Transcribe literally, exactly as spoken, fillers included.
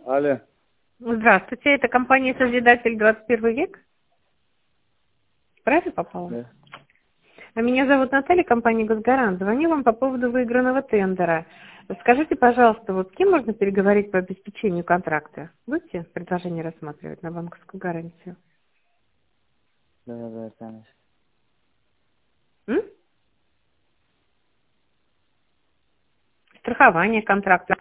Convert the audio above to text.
Алло. Здравствуйте, это компания «Созидатель двадцать первый век». Правильно попала? Да. А меня зовут Наталья, компания «Госгарант». Звоню вам по поводу выигранного тендера. Скажите, пожалуйста, вот с кем можно переговорить по обеспечению контракта? Будете предложение рассматривать на банковскую гарантию? Да, да, да, конечно. М? Страхование контракта.